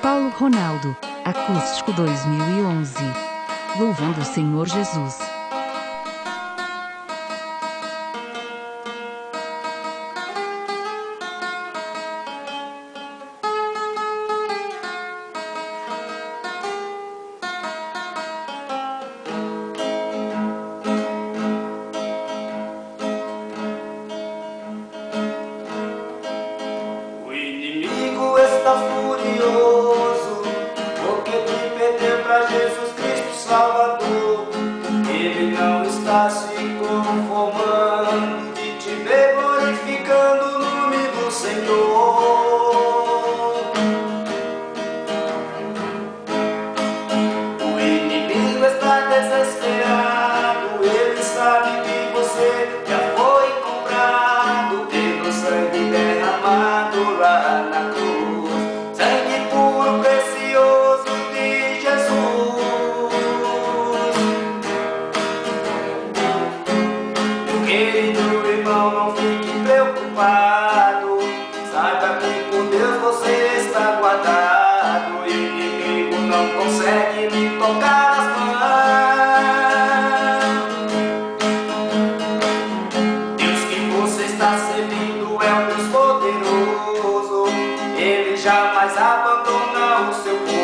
Paulo Ronaldo, Acústico 2011. Louvando o Senhor Jesus. O inimigo está furioso porque te perdeu para Jesus Cristo Salvador. Ele não está se conformando de te ver glorificando o nome do Senhor. O inimigo está desesperado, ele sabe que você já foi comprado pelo sangue derramado lá na cruz, sangue puro, precioso de Jesus. Meu querido irmão, não fique preocupado, saiba que por Deus você está guardado. O inimigo não consegue lhe tocar as mãos. Deus que você está servindo é um Deus poderoso, Ele jamais abandona o seu povo.